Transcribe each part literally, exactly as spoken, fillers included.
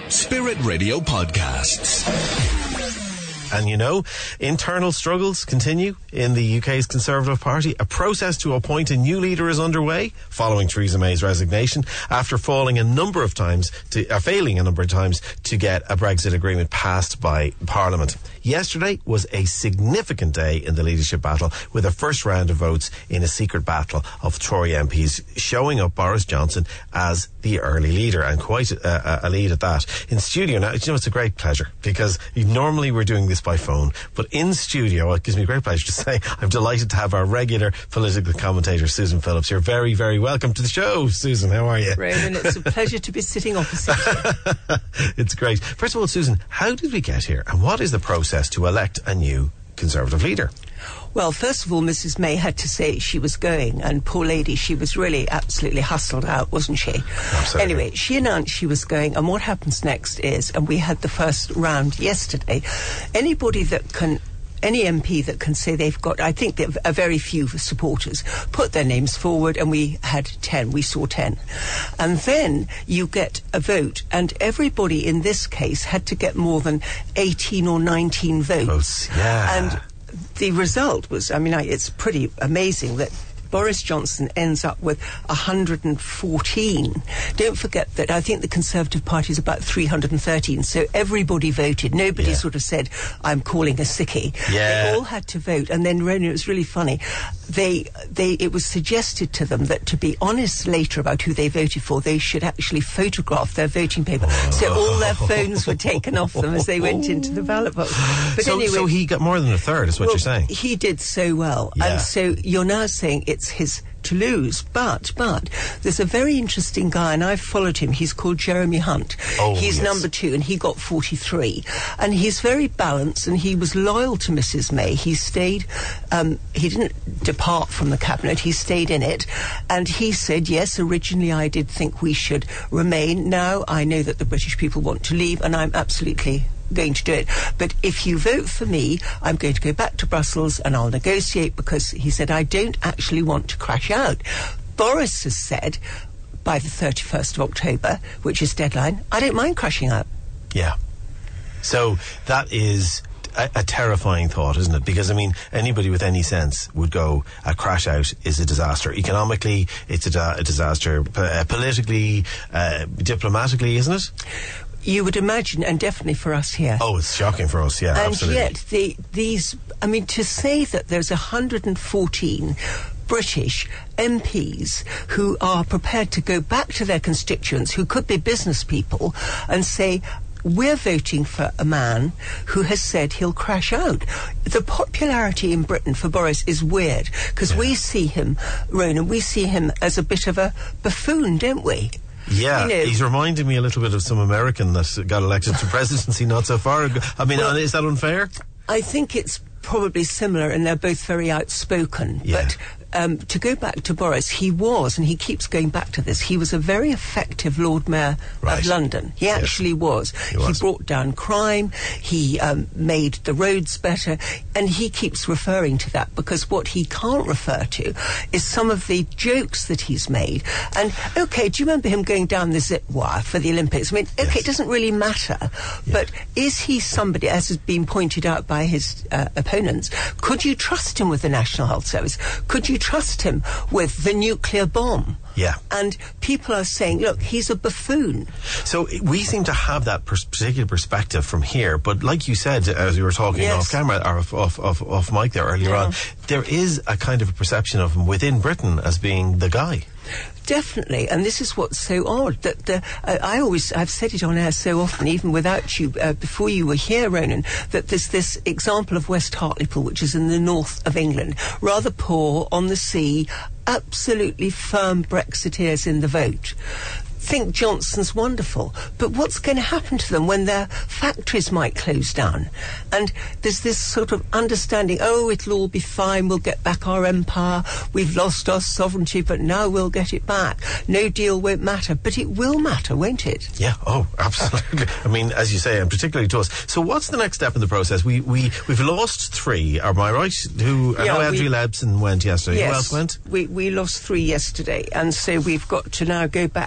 Spirit Radio Podcasts. And you know, internal struggles continue in the U K's Conservative Party. A process to appoint a new leader is underway following Theresa May's resignation after falling a number of times to, uh, failing a number of times to get a Brexit agreement passed by Parliament. Yesterday was a significant day in the leadership battle, with a first round of votes in a secret battle of Tory M Ps, showing up Boris Johnson as the early leader, and quite a, a lead at that. In studio now, you know, it's a great pleasure, because normally we're doing this by phone, but in studio, it gives me great pleasure to say I'm delighted to have our regular political commentator, Susan Phillips. You're very, very welcome to the show, Susan. How are you? Ronan, it's a pleasure to be sitting opposite you. It's great. First of all, Susan, how did we get here, and what is the process to elect a new Conservative leader? Well, first of all, Missus May had to say she was going, and poor lady, she was really absolutely hustled out, wasn't she? Absolutely. Anyway, she announced she was going, and what happens next is, and we had the first round yesterday, anybody that can any M P that can say they've got, I think that a very few supporters, put their names forward, and we had ten, we saw ten. And then you get a vote, and everybody in this case had to get more than eighteen or nineteen votes. Votes, yeah. And the result was, I mean, I, it's pretty amazing that Boris Johnson ends up with one hundred fourteen. Don't forget that I think the Conservative Party is about three hundred thirteen, so everybody voted. Nobody yeah. sort of said, I'm calling a sickie. Yeah. They all had to vote. And then, Ronan, it was really funny. They, they, it was suggested to them that, to be honest later about who they voted for, they should actually photograph their voting paper. Oh. So all their phones were taken off them as they went into the ballot box. But so, anyway, so he got more than a third, is what well, you're saying? He did so well. Yeah. And so you're now saying it's his to lose. But, but, there's a very interesting guy, and I've followed him. He's called Jeremy Hunt. Oh, he's yes. number two, and he got forty-three. And he's very balanced, and he was loyal to Missus May. He stayed, um, he didn't depart from the cabinet, he stayed in it. And he said, yes, originally I did think we should remain. Now I know that the British people want to leave, and I'm absolutely going to do it. But if you vote for me, I'm going to go back to Brussels and I'll negotiate, because he said, I don't actually want to crash out. Boris has said, by the thirty-first of October, which is deadline, I don't mind crashing out. Yeah. So that is a, a terrifying thought, isn't it? Because, I mean, anybody with any sense would go, a crash out is a disaster. Economically, it's a, da- a disaster. P- uh, politically, uh, diplomatically, isn't it? You would imagine, and definitely for us here. Oh, it's shocking for us, yeah, and absolutely. And yet, the, these, I mean, to say that there's one hundred fourteen British M Ps who are prepared to go back to their constituents, who could be business people, and say, we're voting for a man who has said he'll crash out. The popularity in Britain for Boris is weird, because yeah. we see him, Ronan, we see him as a bit of a buffoon, don't we? Yeah, you know, he's reminding me a little bit of some American that got elected to presidency not so far ago. I mean, well, is that unfair? I think it's probably similar, and they're both very outspoken. Yeah. But um, to go back to Boris, he was, and he keeps going back to this, he was a very effective Lord Mayor right. of London. He yes. actually was. He was. He brought down crime, he um, made the roads better, and he keeps referring to that, because what he can't refer to is some of the jokes that he's made. And, OK, do you remember him going down the zip wire for the Olympics? I mean, OK, yes. it doesn't really matter, yeah. but is he somebody, as has been pointed out by his uh, opponents, could you trust him with the National Health Service? Could you trust him with the nuclear bomb? Yeah. And people are saying, look, he's a buffoon. So we seem to have that pers- particular perspective from here, but like you said, as we were talking yes. off camera, or off, off, off, off mic there earlier yeah. on, there is a kind of a perception of him within Britain as being the guy. Definitely, and this is what's so odd, that the, uh, I always, I've said it on air so often, even without you, uh, before you were here, Ronan, that there's this example of West Hartlepool, which is in the north of England, rather poor, on the sea, absolutely firm Brexiteers in the vote. Think Johnson's wonderful, but what's going to happen to them when their factories might close down? And there's this sort of understanding, oh, it'll all be fine, we'll get back our empire, we've lost our sovereignty, but now we'll get it back. No deal won't matter, but it will matter, won't it? Yeah, oh, absolutely. I mean, as you say, and particularly to us. So what's the next step in the process? We, we, we've lost three, am I right? Who, I yeah, know Andrew we, Lebson went yesterday. Yes, Who else went? We, we lost three yesterday, and so we've got to now go back to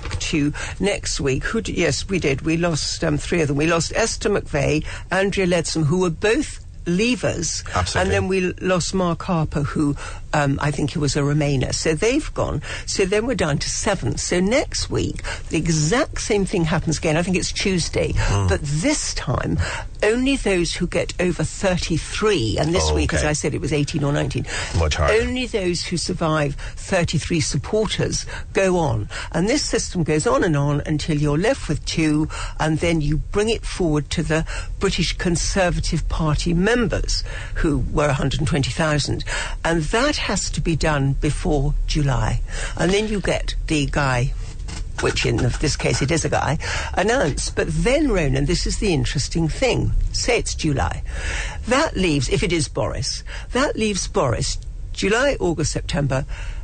to next week. Who? D- yes, we did. We lost um, three of them. We lost Esther McVeigh, Andrea Leadsom, who were both leavers. Absolutely. And then we lost Mark Harper, who um, I think he was a Remainer. So they've gone. So then we're down to seven. So next week, the exact same thing happens again. I think it's Tuesday. Mm. But this time, only those who get over thirty-three, and this oh, week, okay. as I said, it was eighteen or nineteen. Much harder. Only those who survive thirty-three supporters go on. And this system goes on and on until you're left with two, and then you bring it forward to the British Conservative Party members, who were one hundred twenty thousand. And that has to be done before July. And then you get the guy, which in this case it is a guy, announced. But then, Ronan, this is the interesting thing. Say it's July. That leaves, if it is Boris, that leaves Boris, July, August, September,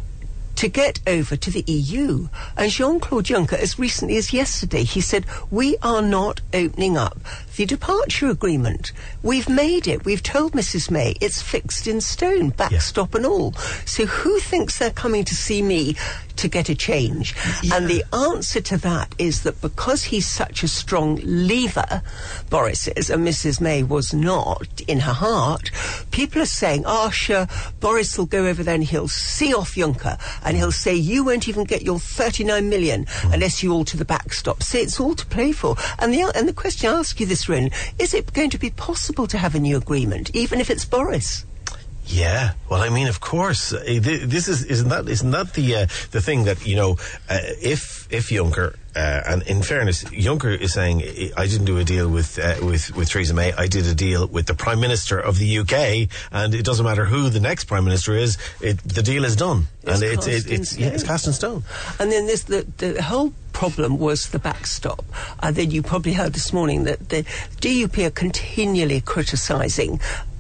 to get over to the E U. And Jean-Claude Juncker, as recently as yesterday, he said, we are not opening up the departure agreement. We've made it. We've told Missus May it's fixed in stone, backstop yeah. and all. So who thinks they're coming to see me to get a change? Yeah. And the answer to that is that because he's such a strong leaver, Boris is, and Missus May was not in her heart, people are saying, oh, sure, Boris will go over there and he'll see off Juncker, and he'll say, you won't even get your thirty-nine million mm. unless you alter the backstop. So it's all to play for. And the, and the question I ask you this, Rin, is it going to be possible to have a new agreement, even if it's Boris? Yeah, well, I mean, of course, uh, this is isn't that isn't that the uh, the thing that, you know, uh, if if Juncker, uh, and in fairness, Juncker is saying, I didn't do a deal with uh, with with Theresa May, I did a deal with the Prime Minister of the U K, and it doesn't matter who the next Prime Minister is, it, the deal is done, it's and it's it, it's yeah, it's cast in stone. And then this the the whole problem was the backstop. And uh, then you probably heard this morning that the D U P are continually criticising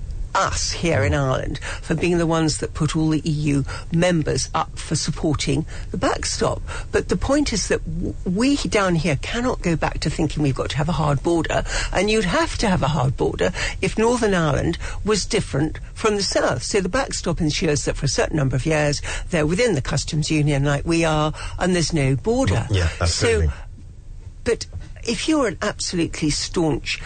us here in Ireland for being the ones that put all the E U members up for supporting the backstop. But the point is that w- we down here cannot go back to thinking we've got to have a hard border, and you'd have to have a hard border if Northern Ireland was different from the south. So the backstop ensures that for a certain number of years they're within the customs union like we are, and there's no border. Yeah, absolutely. So, but if you're an absolutely staunch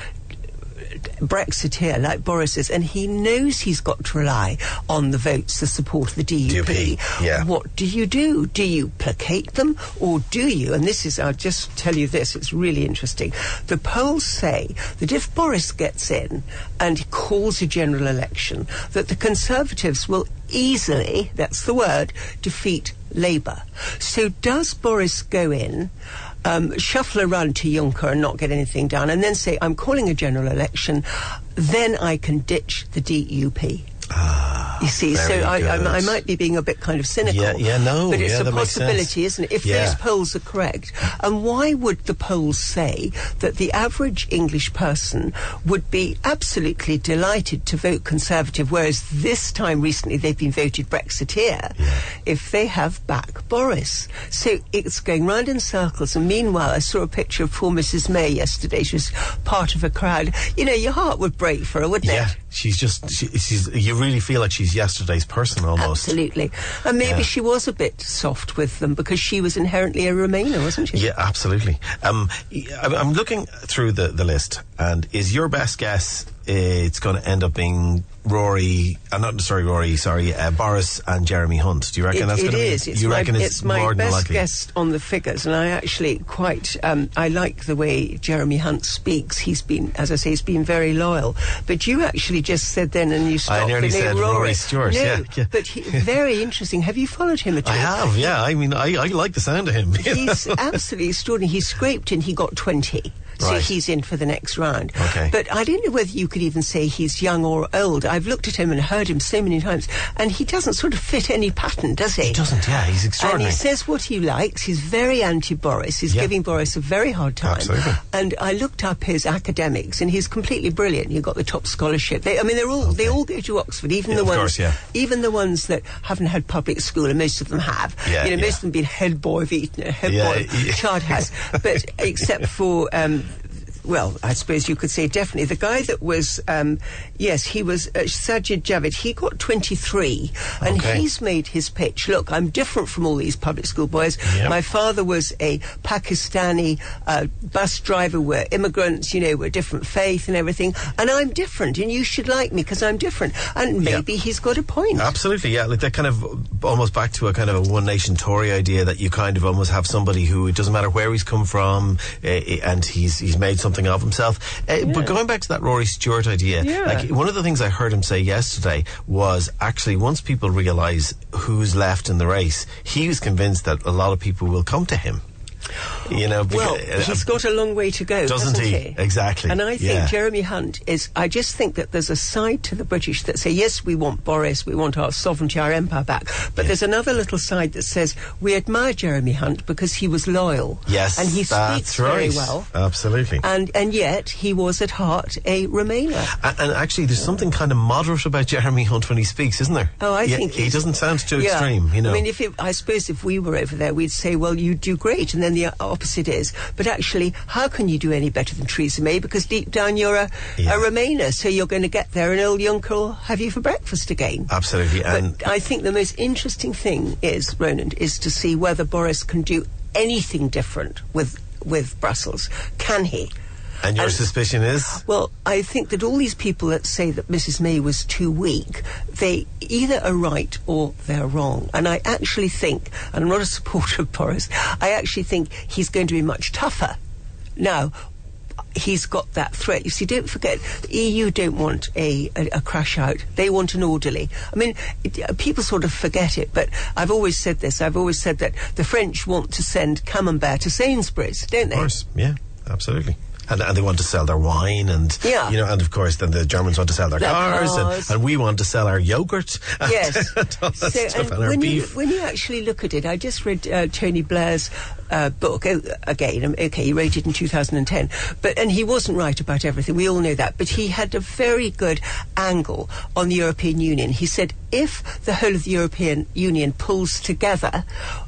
Brexiteer like Boris is, and he knows he's got to rely on the votes, the support of the D U P. D U P, yeah. What do you do? Do you placate them, or do you, and this is, I'll just tell you this, it's really interesting, the polls say that if Boris gets in and calls a general election, that the Conservatives will easily, that's the word, defeat Labour. So does Boris go in, Um, shuffle around to Juncker and not get anything done, and then say, I'm calling a general election, then I can ditch the D U P? Ah, you see, so I, I, I might be being a bit kind of cynical. Yeah, yeah, no, but it's yeah, a that possibility, isn't it? If yeah. those polls are correct. And why would the polls say that the average English person would be absolutely delighted to vote Conservative, whereas this time recently they've been voted Brexiteer, yeah. if they have back Boris? So it's going round in circles. And meanwhile, I saw a picture of poor Missus May yesterday. She was part of a crowd. You know, your heart would break for her, wouldn't yeah. it? She's just, she, she's, you really feel like she's yesterday's person almost. Absolutely. And maybe yeah. she was a bit soft with them because she was inherently a Remainer, wasn't she? Yeah, absolutely. Um, I'm looking through the, the list, and is your best guess it's going to end up being Rory, uh, not sorry, Rory, sorry, uh, Boris and Jeremy Hunt? Do you reckon it, that's going to be? It is. It's you my, reckon it's, it's my more than best likely? guess on the figures, and I actually quite um, I like the way Jeremy Hunt speaks. He's been, as I say, he's been very loyal. But you actually just said then, and you stopped. I nearly said Rory, Rory Stewart. No, yeah, yeah. but he, very interesting. Have you followed him at all? I have. Yeah, I mean, I, I like the sound of him. He's absolutely extraordinary. He scraped in. He got twenty. So right. he's in for the next round. Okay. But I don't know whether you could even say he's young or old. I've looked at him and heard him so many times, and he doesn't sort of fit any pattern, does he? He doesn't, yeah. He's extraordinary. And he says what he likes. He's very anti-Boris. He's yeah. giving Boris a very hard time. Absolutely. And I looked up his academics, and he's completely brilliant. He got the top scholarship. They, I mean, they're all okay. they all go to Oxford, even yeah, the of ones, course, yeah. even the ones that haven't had public school, and most of them have. Yeah, you know, yeah. most of them been head boy of Eton, head yeah, boy of yeah. Charterhouse, but except for. Um, well, I suppose you could say definitely. The guy that was, um, yes, he was uh, Sajid Javid. He got twenty-three, and Okay. he's made his pitch. Look, I'm different from all these public school boys. Yep. My father was a Pakistani uh, bus driver. We're immigrants, you know, we're different faith and everything, and I'm different, and you should like me because I'm different. And maybe Yep. he's got a point. Absolutely, yeah. Like that kind of almost back to a kind of a one nation Tory idea that you kind of almost have somebody who it doesn't matter where he's come from, uh, and he's he's made something of himself. Uh, But going back to that Rory Stewart idea, Yeah. like one of the things I heard him say yesterday was actually once people realise who's left in the race, he was convinced that a lot of people will come to him. You know, Well, because, uh, he's got a long way to go, doesn't hasn't he? he? Exactly. And I think Yeah. Jeremy Hunt is, I just think that there's a side to the British that say, yes, we want Boris, we want our sovereignty, our empire back. But there's another little side that says, we admire Jeremy Hunt because he was loyal. Yes, And he that's speaks right. very well. Absolutely. And and yet, he was at heart a Remainer. And, and actually, there's something kind of moderate about Jeremy Hunt when he speaks, isn't there? Oh, I Yeah, think he he's- doesn't sound too Yeah. extreme. You know, I mean, if it, I suppose if we were over there, we'd say, well, you do great, and then the opposite is. But actually, how can you do any better than Theresa May? Because deep down you're a, Yeah. a Remainer, so you're going to get there and old Juncker will have you for breakfast again. absolutely. And But I think the most interesting thing is, Ronan, is to see whether Boris can do anything different with with Brussels. Can he? and your and- suspicion is Well, I think that all these people that say that Missus May was too weak, they either are right or they're wrong. And I actually think, and I'm not a supporter of Boris, I actually think he's going to be much tougher. Now, he's got that threat. You see, don't forget, the E U don't want a, a, a crash out. They want an orderly. I mean, it, uh, people sort of forget it, but I've always said this. I've always said that the French want to send Camembert to Sainsbury's, don't they? of course, yeah, absolutely. And, and they want to sell their wine, and Yeah. you know, and of course, then the Germans want to sell their, Their cars, cars. And, and we want to sell our yogurt. And, Yes. and all that So, stuff, and and our when you beef. when you actually look at it, I just read uh, Tony Blair's uh, book oh, again. um, Okay, he wrote it in two thousand ten, but and he wasn't right about everything. We all know that, but he had a very good angle on the European Union. He said if the whole of the European Union pulls together,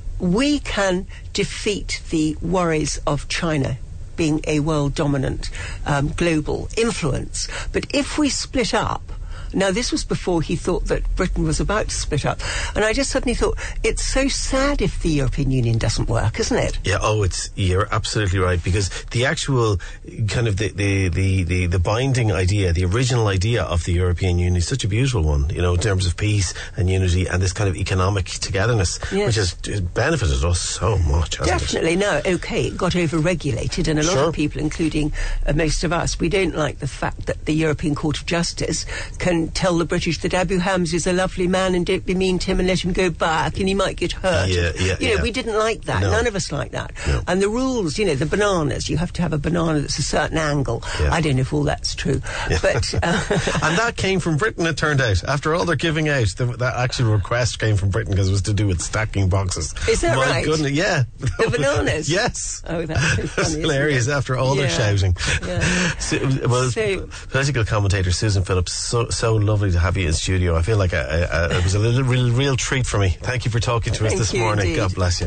we can defeat the worries of China being a world dominant um, global influence. But if we split up, now this was before he thought that Britain was about to split up, and I just suddenly thought it's so sad if the European Union doesn't work, isn't it? Yeah, oh, it's you're absolutely right, because the actual kind of the, the, the, the, the binding idea, the original idea of the European Union is such a beautiful one, you know, in terms of peace and unity and this kind of economic togetherness, Yes. which has has benefited us so much, hasn't Definitely. Now, okay, it got over-regulated, and a lot Sure. of people, including uh, most of us, we don't like the fact that the European Court of Justice can tell the British that Abu Hamza is a lovely man and don't be mean to him and let him go back and he might get hurt. Yeah, yeah, You know, yeah. we didn't like that. No. None of us like that. No. And the rules, you know, the bananas, you have to have a banana that's a certain angle. Yeah. I don't know if all that's true. Yeah. But... Uh, it? And that came from Britain, it turned out. After all they're giving out, the, that actual request came from Britain because it was to do with stacking boxes. Is that My right? goodness, yeah. The bananas? Yes. Oh, that's so funny, It's isn't hilarious it? after all their Yeah. shouting. Yeah. Su- well, So- political commentator Susan Phillips, so, so lovely to have you in studio. I feel like a, a, a, it was a little, real, real treat for me. Thank you for talking to us Thank this you morning. indeed. God bless you.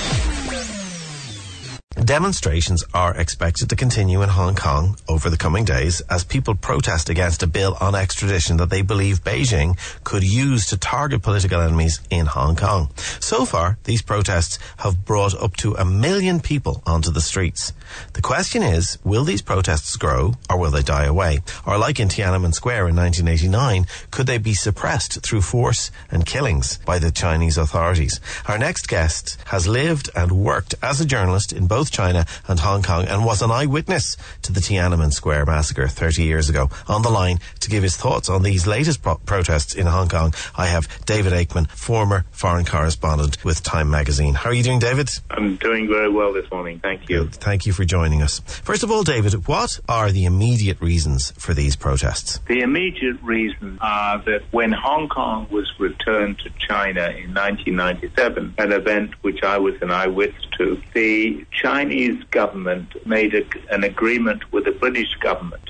Demonstrations are expected to continue in Hong Kong over the coming days as people protest against a bill on extradition that they believe Beijing could use to target political enemies in Hong Kong. So far, these protests have brought up to a million people onto the streets. The question is, will these protests grow or will they die away? Or like in Tiananmen Square in nineteen eighty-nine, could they be suppressed through force and killings by the Chinese authorities? Our next guest has lived and worked as a journalist in both China and Hong Kong and was an eyewitness to the Tiananmen Square massacre thirty years ago. On the line to give his thoughts on these latest pro- protests in Hong Kong, I have David Aikman, former foreign correspondent with Time magazine. How are you doing, David? I'm doing very well this morning. Thank you. Good. Thank you for joining us. First of all, David, what are the immediate reasons for these protests? The immediate reasons are that when Hong Kong was returned to China in nineteen ninety-seven, an event which I was an eyewitness to, the Chinese government made a, an agreement with the British government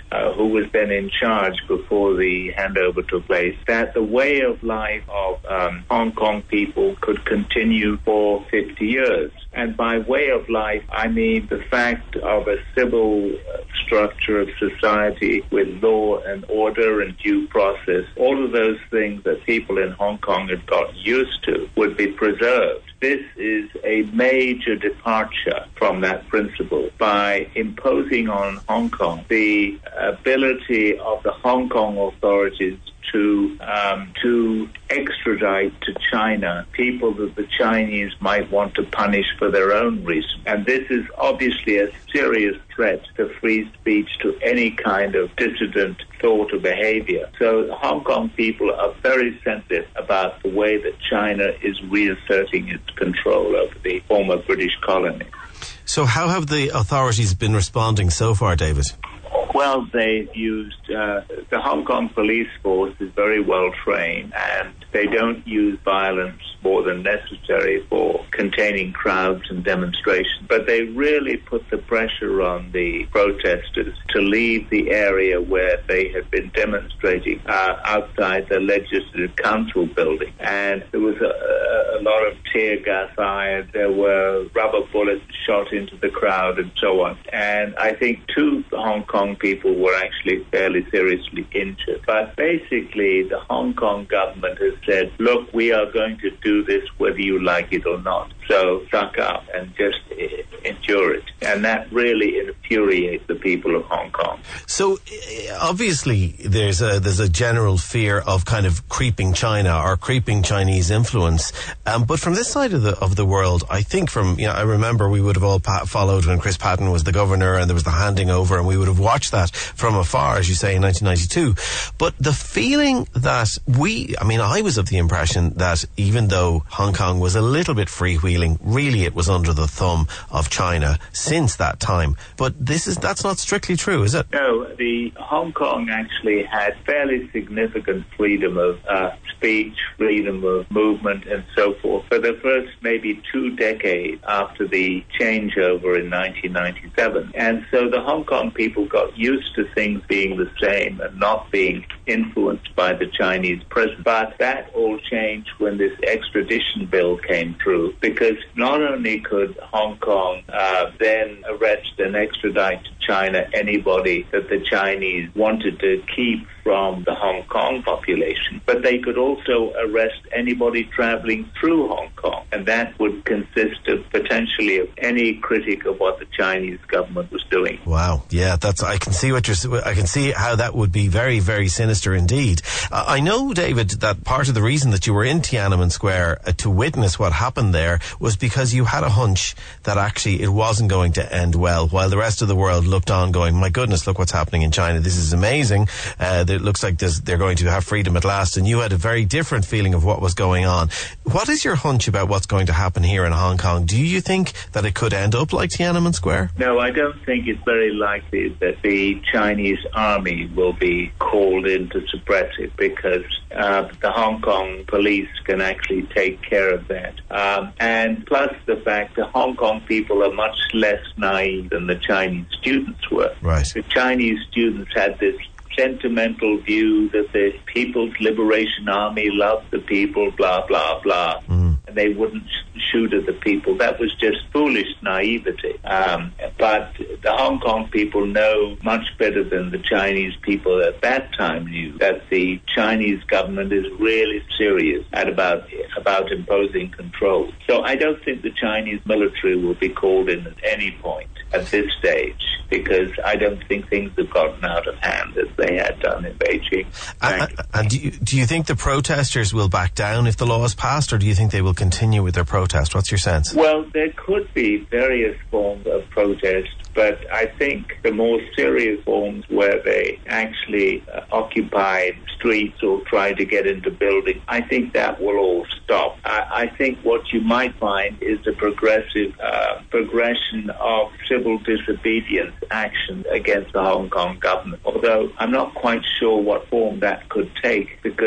uh, who was then in charge before the handover took place, that the way of life of um, Hong Kong people could continue for fifty years. And by way of life, I mean the fact of a civil uh, structure of society with law and order and due process. All of those things that people in Hong Kong had got used to would be preserved. This is a major departure from that principle by imposing on Hong Kong the ability of the Hong Kong authorities to um, to extradite to China people that the Chinese might want to punish for their own reasons. And this is obviously a serious threat to free speech, to any kind of dissident thought or behavior. So the Hong Kong people are very sensitive about the way that China is reasserting its control over the former British colony. So how have the authorities been responding so far, David? Well, they've used, uh, the Hong Kong police force is very well trained, and they don't use violence more than necessary for containing crowds and demonstrations. But they really put the pressure on the protesters to leave the area where they had been demonstrating uh, outside the Legislative Council building. And there was a, a lot of tear gas fired, there were rubber bullets shot into the crowd and so on. And I think two Hong Kong people were actually fairly seriously injured. But basically, the Hong Kong government has said, look, we are going to do this whether you like it or not. So suck up and just endure it. And that really infuriates the people of Hong Kong. So obviously there's a there's a general fear of kind of creeping China or creeping Chinese influence. Um, but from this side of the of the world, I think from, you know, I remember we would have all pa- followed when Chris Patten was the governor and there was the handing over, and we would have watched that from afar, as you say, in nineteen ninety-two. But the feeling that we, I mean, I was of the impression that even though Hong Kong was a little bit freewheeling, really it was under the thumb of China since that time. But this is that's not strictly true, is it? No, the Hong Kong actually had fairly significant freedom of uh, speech, freedom of movement, and so forth for the first maybe two decades after the changeover in nineteen ninety-seven. And so the Hong Kong people got used to things being the same and not being influenced by the Chinese presence. But that all changed when this extradition bill came through, because not only could Hong Kong uh, then arrest and extradite to China anybody that the Chinese wanted to keep from the Hong Kong population, but they could also arrest anybody traveling through Hong Kong, and that would consist of potentially of any critic of what the Chinese government was doing. Wow, yeah, that's I can see what you're. I can see how that would be very, very sinister indeed. Uh, I know, David, that part of the reason that you were in Tiananmen Square uh, to witness what happened there was because you had a hunch that actually it wasn't going to end well, while the rest of the world looked on, going, "My goodness, look what's happening in China. This is amazing. Uh, it looks like they're going to have freedom at last." And you had a very different feeling of what was going on. What is your hunch about what's going to happen here in Hong Kong? Do you think that it could end up like Tiananmen Square? No, I don't think it's very likely that the Chinese army will be called in to suppress it, because uh, the Hong Kong police can actually take care of that. Um, and plus the fact that Hong Kong people are much less naive than the Chinese students were. Right. The Chinese students had this sentimental view that the People's Liberation Army loved the people, blah, blah, blah. Mm. And they wouldn't sh- shoot at the people. That was just foolish naivety. Um, but the Hong Kong people know much better than the Chinese people at that time knew that the Chinese government is really serious at about, about imposing control. So I don't think the Chinese military will be called in at any point at this stage, because I don't think things have gotten out of hand as they had done in Beijing. Uh, and do you, do you think the protesters will back down if the law is passed, or do you think they will continue with their protest? What's your sense? Well, there could be various forms of protest, but I think the more serious forms where they actually uh, occupied streets or tried to get into buildings, I think that will all stop. I, I think what you might find is a progressive uh, progression of civil disobedience action against the Hong Kong government, although I'm not quite sure what form that could take, because, of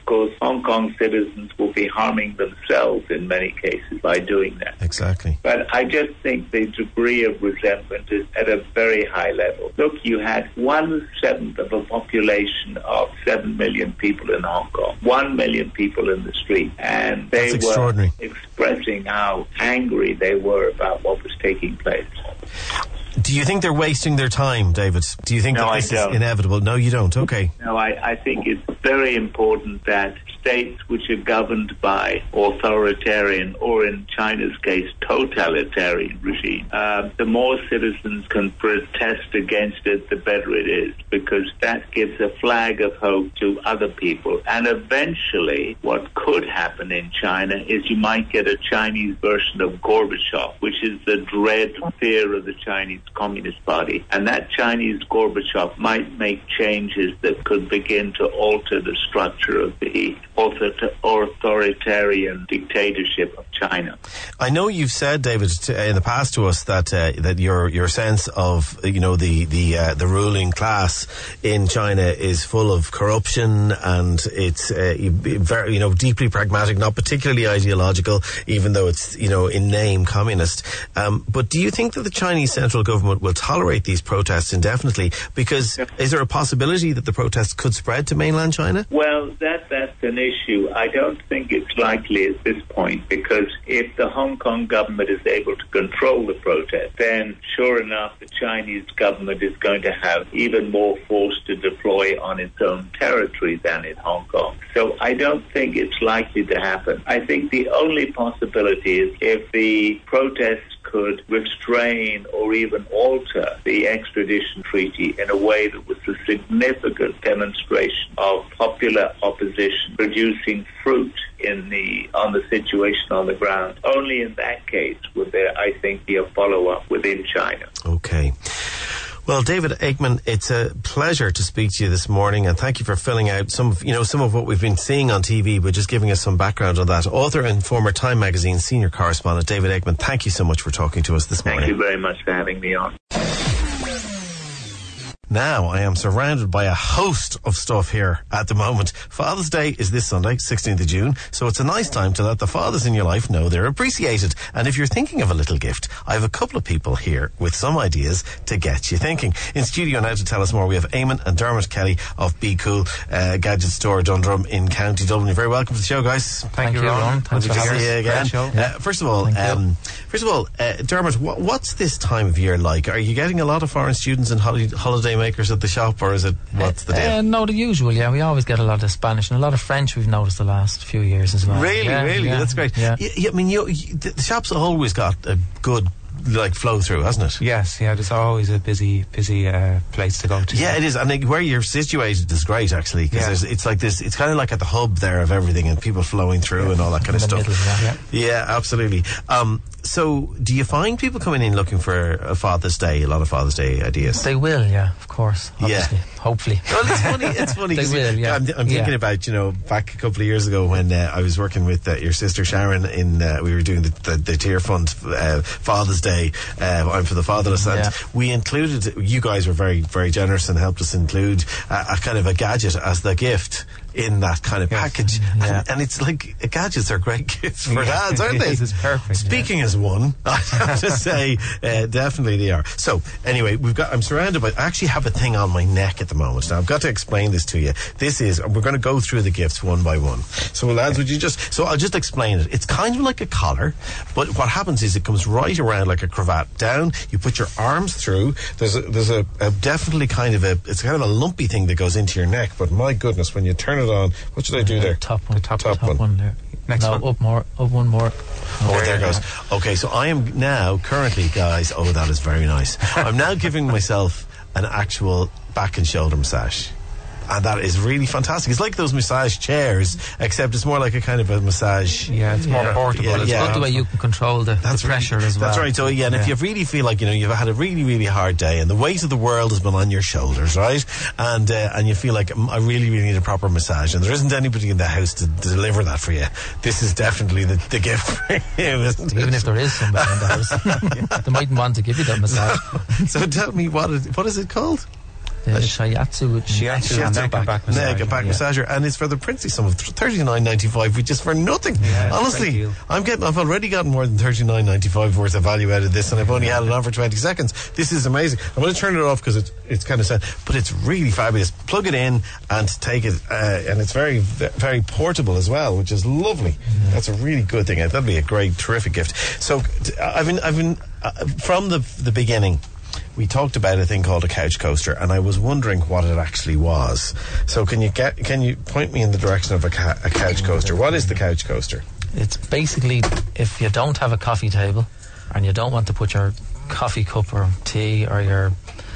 course, Hong Kong citizens will be harming themselves in many cases by doing that. Exactly. But I just think the degree of resentment is at a very high level. Look, you had one-seventh of a population of seven million people in Hong Kong, one million people in the street, and they That's were extraordinary. expressing how angry they were about what was taking place. Do you think they're wasting their time, David? Do you think No, that I this don't. is inevitable? No, you don't. Okay. No, I, I think it's very important that states which are governed by authoritarian, or in China's case, totalitarian regime, uh, the more citizens can protest against it, the better it is, because that gives a flag of hope to other people. And eventually, what could happen in China is you might get a Chinese version of Gorbachev, which is the dread fear of the Chinese Communist Party. And that Chinese Gorbachev might make changes that could begin to alter the structure of the author- authoritarian dictatorship of China. I know you've said, David, to, in the past to us that uh, that your your sense of you know the the uh, the ruling class in China is full of corruption, and it's uh, very you know deeply pragmatic, not particularly ideological, even though it's you know in name communist. Um, but do you think that the Chinese central government will tolerate these protests indefinitely? Because is there a possibility that the protests could spread to mainland China? Well, that that's an issue. I don't think it's likely at this point, because if the Hong Kong government is able to control the protest, then sure enough the Chinese government is going to have even more force to deploy on its own territory than in Hong Kong. So I don't think it's likely to happen. I think the only possibility is if the protests could restrain or even alter the extradition treaty in a way that was a significant demonstration of popular opposition producing fruit in the on the situation on the ground. Only in that case would there, I think, be a follow-up within China. Okay. Well, David Aikman, it's a pleasure to speak to you this morning, and thank you for filling out some of, you know, some of what we've been seeing on T V, but just giving us some background on that. Author and former Time magazine senior correspondent David Aikman, thank you so much for talking to us this morning. Thank you very much for having me on. Now I am surrounded by a host of stuff here at the moment. Father's Day is this Sunday, sixteenth of June, so it's a nice time to let the fathers in your life know they're appreciated. And if you're thinking of a little gift, I have a couple of people here with some ideas to get you thinking. In studio now to tell us more, we have Eamon and Dermot Kelly of Be Cool uh, Gadget Store, Dundrum in County Dublin. You're very welcome to the show, guys. Thank, Thank you, Ron. Ron. Thanks for having us. See you again. Yeah. Uh, first of all, um, first of all, uh, Dermot, what, what's this time of year like? Are you getting a lot of foreign students and holiday, holiday makers at the shop? Or is it, what's the deal? Uh, no, the usual, yeah. We always get a lot of Spanish and a lot of French we've noticed the last few years as well. Really, yeah, really? Yeah, That's great. Yeah. Y- y- I mean, you, you, the, the shop's always got a good, like, flow through, hasn't it? Yes, yeah, there's always a busy, busy uh, place to go to. Yeah, it is. And like, where you're situated is great, actually, because yeah. it's like this, it's kind of like at the hub there of everything and people flowing through yeah. and all that kind in of the stuff. Middle, yeah. yeah, absolutely. Um, So, do you find people coming in looking for a Father's Day, a lot of Father's Day ideas? They will, yeah, of course. Obviously. Yeah. Hopefully. Well, it's funny. It's funny. They will, yeah. I'm, I'm thinking yeah. about, you know, back a couple of years ago when uh, I was working with uh, your sister Sharon in, uh, we were doing the, the, the Tier Fund uh, Father's Day, uh, I'm for the Fatherless, and yeah. we included, you guys were very, very generous and helped us include a, a kind of a gadget as the gift in that kind of yes. package. Yeah. And, and it's like, uh, gadgets are great gifts for yeah. dads, aren't they? This is perfect. Speaking yeah. as one, I have to say, uh, definitely they are. So, anyway, we've got, I'm surrounded by, I actually have a thing on my neck at the moment. Now, I've got to explain this to you. This is, we're going to go through the gifts one by one. So, lads, would you just, so I'll just explain it. It's kind of like a collar, but what happens is it comes right around like a cravat down. You put your arms through. There's a, there's a, a definitely kind of a, it's kind of a lumpy thing that goes into your neck, but my goodness, when you turn it on, what should I do there? Top one. The top, top, top one. one there. Next no, one. up more. Up one more. Oh, there, there it goes. Okay, so I am now currently, guys, oh, that is very nice. I'm now giving myself an actual back and shoulder massage. And that is really fantastic. It's like those massage chairs, except it's more like a kind of a massage. Yeah, it's more yeah. portable. Yeah, It's yeah. good the way you can control the, That's the pressure really, as well. That's right. So, yeah, and yeah. if you really feel like, you know, you've had a really, really hard day and the weight of the world has been on your shoulders, right? And uh, and you feel like, mm, I really, really need a proper massage, and there isn't anybody in the house to, to deliver that for you, this is definitely the, the gift for you, isn't Even it? if there is somebody in the house, they mightn't want to give you that massage. So tell me, what is, what is it called? The shiatsu, Shiatsu and neck and back massager. Neck and back yeah. massager, and it's for the princely sum of thirty-nine ninety-five, which is for nothing. Yeah, honestly, great deal. I'm getting. I've already gotten more than thirty-nine ninety-five worth of value out of this, and I've only had it on for twenty seconds. This is amazing. I'm going to turn it off because it's it's kind of sad, but it's really fabulous. Plug it in and take it, uh, and it's very very portable as well, which is lovely. Mm-hmm. That's a really good thing. That'd be a great, terrific gift. So I've been I've been uh, from the the beginning. We talked about a thing called a couch coaster, and I was wondering what it actually was. So can you get can you point me in the direction of a, ca- a couch coaster? What is the couch coaster? It's basically if you don't have a coffee table and you don't want to put your coffee cup or tea or your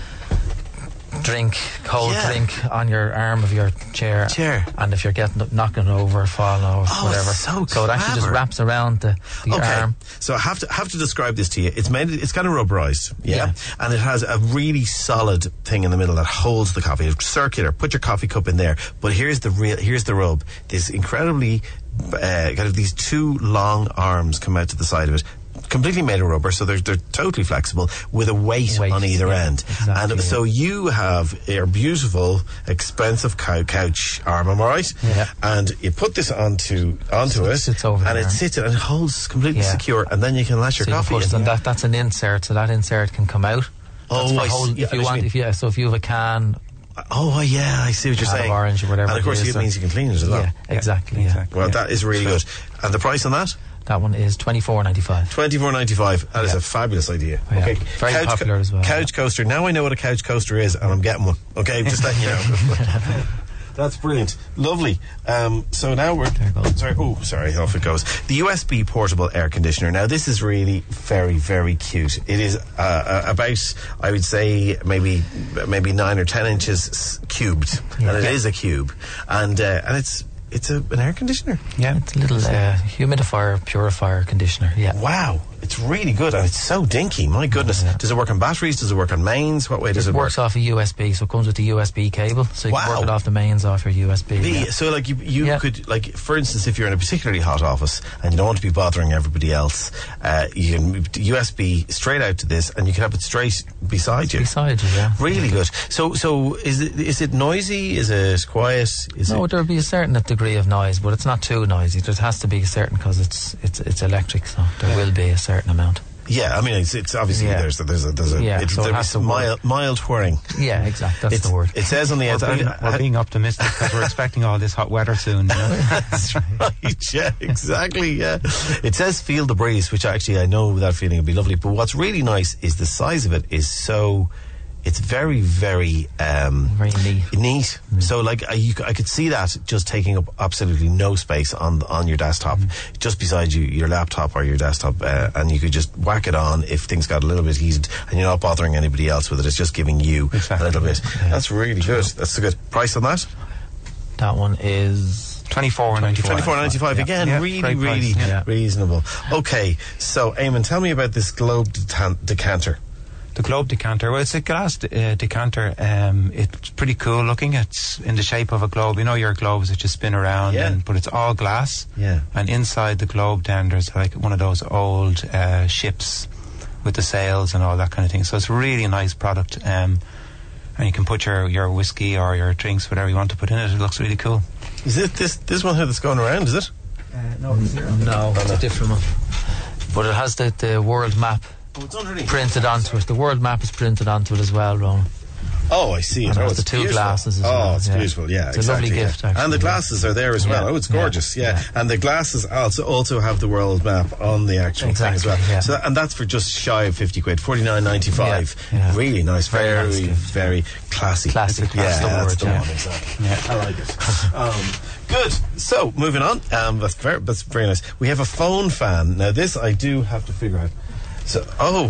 drink, cold Yeah. drink on your arm of your chair, Chair. and if you're getting knocking over, falling over, Oh, whatever, it's so so it actually just clever. wraps around the, the Okay, arm. so I have to have to describe this to you. It's made. It's kind of rubberized, yeah? Yeah. and it has a really solid thing in the middle that holds the coffee. It's circular. Put your coffee cup in there. But here's the real. Here's the rub. This incredibly uh, kind of these two long arms come out to the side of it. Completely made of rubber, so they're, they're totally flexible with a weight, Weight, on either yeah, end. exactly, and so you have your beautiful, expensive cow- couch arm, am I right? Yeah. And you put this onto onto So it it, sits over and the it arm. sits and it holds completely Yeah. secure, and then you can let your So you coffee push in. and that, that's an insert, so that insert can come out. Oh, That's for I see. hold- Yeah, if I you know what want, you if you, so if you have a can, Oh, yeah, I see what you're can of saying. orange or whatever And of it course, is, it or- means you can clean it as well. yeah, exactly. Yeah. exactly. Well, Yeah. that is really good. And the price on that? That one is twenty four ninety five. twenty-four ninety-five. That is Yeah. a fabulous idea. Yeah. Okay, Very couch popular as well. Couch coaster. Now I know what a couch coaster is, and I'm getting one. Okay, just letting you know. That's brilliant, lovely. Um, so now we're There it goes. sorry. Oh, sorry. Off it goes. The U S B portable air conditioner. Now this is really very, very cute. It is uh, about, I would say, maybe maybe nine or ten inches s- cubed, Yeah. and it is a cube, and uh, and it's it's a, an air conditioner. Yeah, it's a little uh, humidifier, purifier, conditioner. Yeah. Wow, it's really good, and it's so dinky. My goodness, Yeah. does it work on batteries? Does it work on mains? What way does It it works work? off a U S B, so it comes with the U S B cable, so you Wow. can work it off the mains off your U S B. The- yeah. So, like, you, you Yeah. could, like, for instance, if you're in a particularly hot office and you don't want to be bothering everybody else, uh, you can move the U S B straight out to this, and you can have it straight beside you. Beside you, yeah. Really good. So, so is it is it noisy? Is it quiet? Is No, it? there'll be a certain degree of noise, but it's not too noisy. There has to be a certain, because it's it's it's electric, so there will be a certain amount. Yeah, I mean, it's, it's obviously Yeah. there's a, there's a there's a Yeah, it, so it there'll has be to work. mild mild whirring. Yeah, exactly. That's It's- the word. It says on the We're outside. being, we're being optimistic because we're expecting all this hot weather soon. You know? That's right, yeah, exactly, yeah. It says feel the breeze, which actually I know that feeling would be lovely, but what's really nice is the size of it is so, it's very, very, um, Very neat. neat. So, like, I, you, c- I could see that just taking up absolutely no space on on your desktop, just beside you, your laptop or your desktop, uh, and you could just whack it on if things got a little bit heated, and you're not bothering anybody else with it. It's just giving you Exactly. a little bit. Yeah. That's really good. That's a good price on that. That one is twenty-four ninety-five. Twenty-four ninety-five Yeah. again. Yeah, really, great price. really Yeah. reasonable. Okay, so Eamon, tell me about this Globe detan- decanter. The Globe decanter. Well, it's a glass de- uh, decanter. Um, it's pretty cool looking. It's in the shape of a globe. You know your globes that just spin around, Yeah. and, but it's all glass. Yeah. And inside the globe, then there's like one of those old uh, ships with the sails and all that kind of thing. So it's a really nice product. Um, and you can put your, your whiskey or your drinks, whatever you want to put in it. It looks really cool. Is it this this one here that's going around? Is it? Uh, no, it's zero. no, it's a different one. But it has the, the world map Oh, it's underneath. printed onto it. The world map is printed onto it as well, Ron. Oh, I see. And Oh, it has it's the two beautiful. glasses as oh, well, it's yeah. beautiful. Yeah, It's a exactly, lovely yeah. gift, actually, And the yeah. glasses are there as well. Yeah. Oh, it's Yeah. gorgeous. Yeah. Yeah. And the glasses also also have the world map on the actual Exactly, thing as well. yeah. So that, and that's for just shy of fifty quid, forty nine ninety five. Yeah, yeah. Really nice, very Very nice very, gift, classy. Classic, Yeah, that's the that's word, the yeah. one exactly. I like it. Um, good. So moving on. Um, that's very that's very nice. We have a phone fan. Now this I do have to figure out. So oh.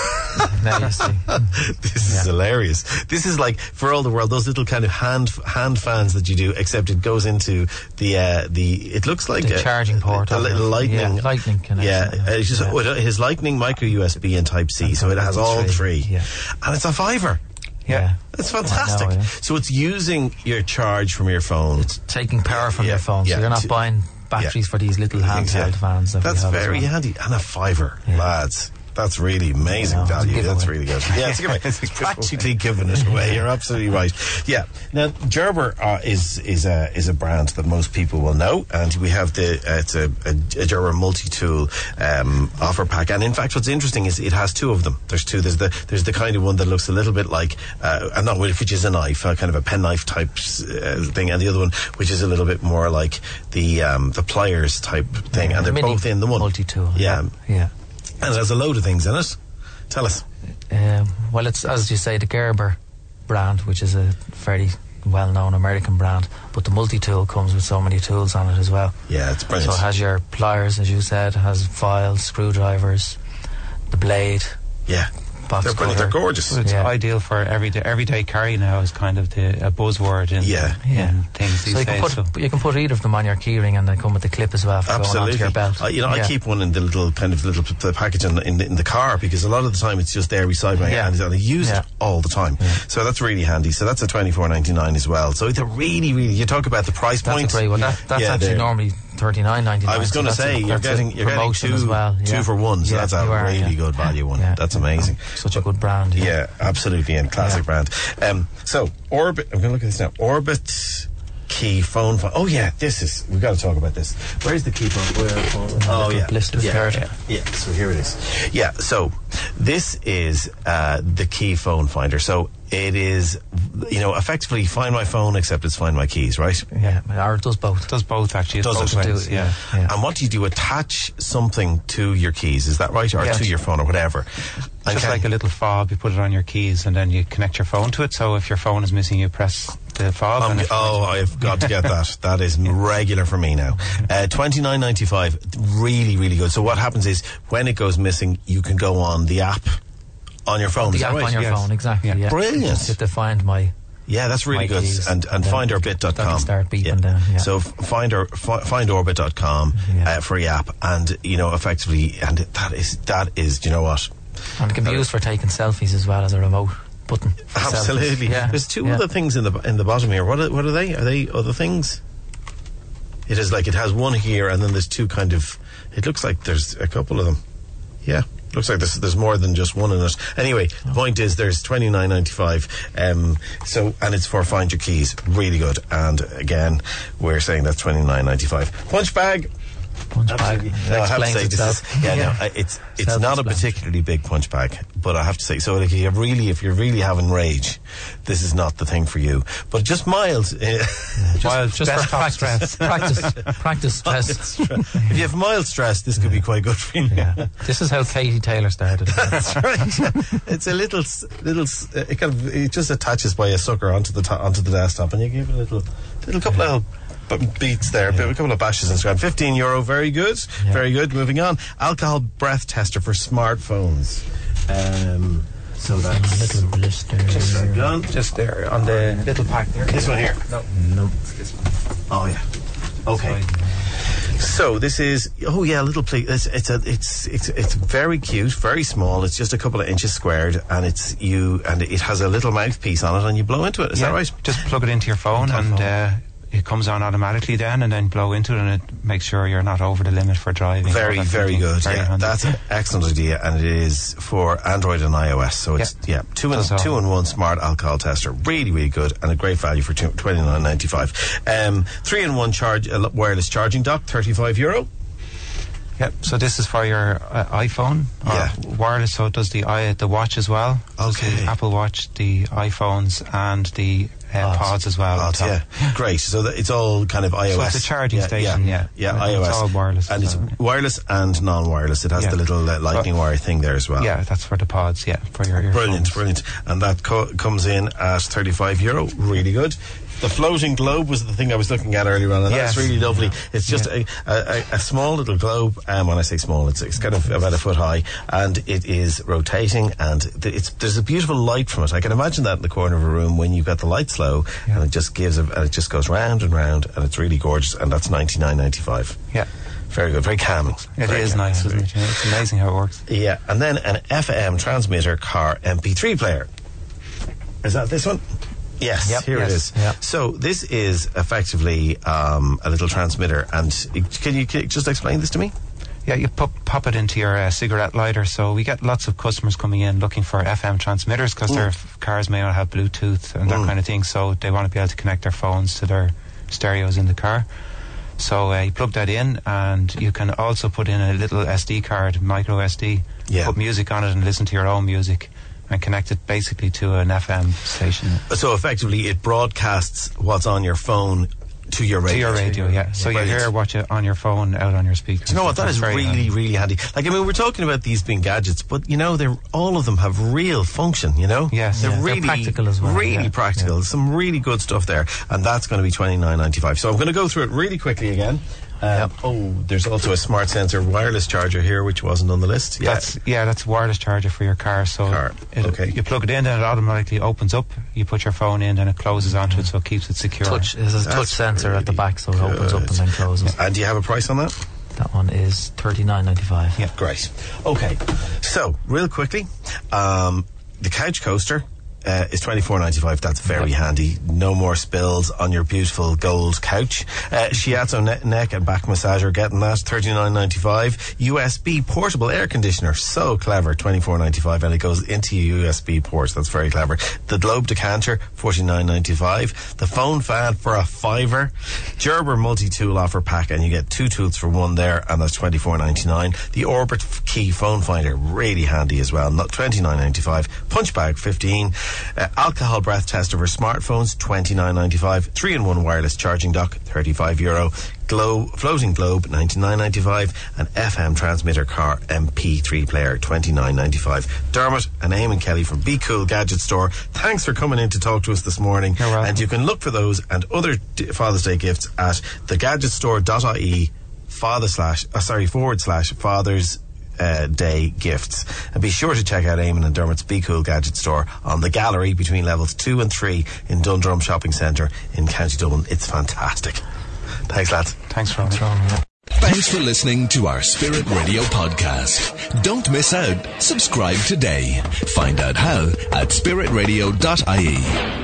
Now you see. This is Yeah. hilarious. This is like for all the world those little kind of hand hand fans that you do, except it goes into the uh, the. It looks like The a, charging port a of little it. lightning, Yeah, lightning connection. Yeah, uh, it's just, Yeah. oh, it has lightning, micro U S B, and Type C, And so it Type has all three, three, yeah. and it's a fiver. Yeah. That's fantastic. I know, yeah. So it's using your charge from your phone. It's taking power from Yeah, your phone, yeah. so you're not To- buying batteries yeah. for these little handheld Exactly. fans. That we That's have as very well. handy, and a fiver, Yeah. lads. That's really amazing No, value. give it That's away. really good. Yeah, it's, a giveaway. It's practically giving it away. You're absolutely right. Yeah. Now, Gerber uh, is is a is a brand that most people will know, and we have the uh, it's a, a, a Gerber multi-tool um, offer pack. And in fact, what's interesting is it has two of them. There's two. There's the there's the kind of one that looks a little bit like uh, and not which is a knife, uh, kind of a penknife type uh, thing, and the other one which is a little bit more like the um, the pliers type thing, Yeah, and they're mini both in the one multi-tool. Yeah. Yeah. And it has a load of things in it. Tell us. Um, well, it's, as you say, the Gerber brand, which is a very well-known American brand, but the multi-tool comes with so many tools on it as well. Yeah, it's brilliant. So it has your pliers, as you said, it has files, screwdrivers, the blade, Yeah. box They're brilliant. cutter. They're gorgeous. Well, it's Yeah. ideal for everyday everyday carry now is kind of the a buzzword in, Yeah. Yeah. in things these So you can, days. put, so you can put either of them on your keyring, and they come with the clip as well for going Absolutely. onto your belt. Uh, you know, Yeah. I keep one in the little kind of little p- the package in, in, the- in the car because a lot of the time it's just there beside my Yeah. hand and I use Yeah. it all the time. Yeah. So that's really handy. So that's a twenty-four ninety-nine as well. So it's a really, really. You talk about the price That's point. a great one. That, that's Yeah, actually they're- normally thirty-nine ninety-nine. I was going to say you're getting you're getting two as well. Yeah. two for one. So Yeah, that's a you are, really yeah. good value one. Yeah. That's amazing. Such a good brand. Yeah. Yeah, absolutely, and classic Yeah. brand. Um, so Orbit. I'm going to look at this now. Orbit key phone. Fi- oh yeah, this is. We've got to talk about this. Where's the key phone? Where phone? Oh little yeah, blister yeah, card. yeah, yeah. So here it is. Yeah. So this is uh, the key phone finder. So it is, you know, effectively Find My Phone, except it's Find My Keys, right? Yeah, or it does both. it does both actually. It's Does both it? ways, Do- yeah. yeah. And what do you do? Attach something to your keys, is that right? Or Yeah. to your phone or whatever. Just Okay. like a little fob, you put it on your keys and then you connect your phone to it. So if your phone is missing, you press the fob. Um, and if oh, I've got to get that. That is regular for me now. Uh, twenty nine ninety five, really, really good. So what happens is when it goes missing, you can go on the app on your phone. The is that app right? on your Yes. phone, exactly. Yeah. Yeah. Brilliant. Just hit to find my. Yeah, that's really My good. keys, And and then find orbit dot com. that can start beeping down, yeah. So f- find or fi- find orbit dot com Yeah. uh, free app, and you know effectively, and that is that is. Do you know what? And it can be used for taking selfies as well as a remote button. for selfies. Absolutely. Yeah. There's two yeah. other things in the in the bottom here. What are, what are they? Are they other things? It is like it has one here, and then there's two kind of. It looks like there's a couple of them. Yeah. Looks like there's, there's more than just one in it. Anyway, the point is there's twenty nine ninety five. Um, so and it's for Find Your Keys, really good. And again, we're saying that's twenty nine ninety five. Punch bag. Punch bag. Absolutely. It No, I have to explains say this itself. is, yeah, no, I- it's it's not a Self-explains. particularly big punch bag, but I have to say, so like if you really, if you're really having rage, this is not the thing for you. But just mild. Uh, While Just for desktop practice. stress. practice. Practice stress. if you have mild stress, this could be quite good for you. Yeah. This is how Katie Taylor started. That's right. Yeah. It's a little, s- little. s- uh, It kind of it just attaches by a sucker onto the to- onto the desktop, and you give it a little, little couple of b- beats there, a couple of bashes and so on. Fifteen euro, very good, Yeah. very good. Moving on, alcohol breath tester for smartphones. Um, so that's Little blister. just a gun. Just there on the little pack there. This one here. No. No. Oh yeah. Okay. So this is oh yeah, a little plate. It's it's a it's it's it's very cute, very small. It's just a couple of inches squared, and it's you and it has a little mouthpiece on it, and you blow into it. Is Yeah, that right? Just plug it into your phone Into and the phone. uh, it comes on automatically then, and then blow into it, and it makes sure you're not over the limit for driving. Very all that very kind of thing. good. Very Yeah, handy. that's an excellent idea, and it is for Android and iOS. So it's yeah, two in Does all. two in one smart alcohol tester. Really really good, and a great value for twenty nine ninety five. Um, three in one charge uh, wireless charging dock, thirty five euro. Yep. So this is for your uh, iPhone. or Yeah. Wireless. So it does the i the watch as well. Does Okay. the Apple Watch, the iPhones, and the uh, Pods. pods as well. Oh, on top. yeah, great. So that it's all kind of iOS. So it's a charging station, yeah. yeah, Yeah, it's iOS, all wireless and as it's well. wireless and non-wireless. It has Yeah. the little uh, lightning wire thing there as well. Yeah, that's for the pods. Yeah, for your earphones. Brilliant, brilliant. And that co- comes in at thirty-five euro. Really good. The floating globe was the thing I was looking at earlier on, and Yes. that's really lovely. It's just Yeah. a, a, a small little globe. Um, when I say small, it's, it's kind of about a foot high, and it is rotating, and th- it's there's a beautiful light from it. I can imagine that in the corner of a room when you've got the lights low, Yeah. and it just gives a, and it just goes round and round, and it's really gorgeous. And that's ninety-nine ninety-five. Yeah, Very good, very calming. it Very is calming. nice, isn't it? Yeah, it's amazing how it works. Yeah, and then an F M transmitter car M P three player. Is that this one? Yes, Yep, here yes, it is. yep. So this is effectively um, a little transmitter, and it- can you, can you just explain this to me? Yeah, you pop, pop it into your uh, cigarette lighter. So we get lots of customers coming in looking for F M transmitters because their f- cars may not have Bluetooth and that Mm. kind of thing. So they want to be able to connect their phones to their stereos in the car. So uh, you plug that in, and you can also put in a little S D card, micro S D, Yeah. put music on it and listen to your own music and connect it basically to an F M station. So effectively, it broadcasts what's on your phone to your radio. To your radio, yeah. So you Brilliant. hear what you on your phone out on your speakers. Do you know what? That That's is very really, handy. really handy. Like, I mean, we're talking about these being gadgets, but, you know, they're all of them have real function, you know? Yes. They're Yeah, they're really practical as well, Really yeah. practical. Yeah. Some really good stuff there. And that's going to be twenty-nine ninety-five. So I'm going to go through it really quickly again. Um, Oh, there's also a smart sensor wireless charger here, which wasn't on the list. Yeah. That's yeah, that's a wireless charger for your car. So Car, it, okay. you plug it in, then it automatically opens up. You put your phone in, then it closes onto it, so it keeps it secure. Touch is a That's touch sensor at the back, so it opens up and good. then closes. And do you have a price on that? That one is thirty-nine ninety-five. Yeah. Great. Okay. So, real quickly, um, the couch coaster uh, is twenty-four ninety-five. That's very handy. No more spills on your beautiful gold couch. Uh, shiatsu ne- neck and back massager, getting that, thirty-nine ninety-five. U S B portable air conditioner, so clever, twenty-four ninety-five, and it goes into your U S B port. That's very clever. The Globe decanter, forty-nine ninety-five. The phone fan for a fiver. Gerber multi-tool offer pack, and you get two tools for one there, and that's twenty-four ninety-nine. The Orbit f- key phone finder, really handy as well, not twenty-nine ninety-five. Punch bag, fifteen. Uh, alcohol breath tester for smartphones, twenty-nine ninety-five. three in one wireless charging dock, thirty-five euro. Glow, floating globe, ninety-nine ninety-five. And F M transmitter car M P three player, twenty-nine ninety-five. Dermot and Eamon Kelly from Be Cool Gadget Store, thanks for coming in to talk to us this morning. You're welcome. And you can look for those and other d- Father's Day gifts at the gadget store dot I E father slash uh, sorry forward slash Father's Uh, day gifts. And be sure to check out Eamon and Dermot's Be Cool Gadget Store on the gallery between levels two and three in Dundrum Shopping Centre in County Dublin. It's fantastic. Thanks, lads. Thanks for What's having wrong with it? Thanks for listening to our Spirit Radio podcast. Don't miss out. Subscribe today. Find out how at spirit radio dot I E.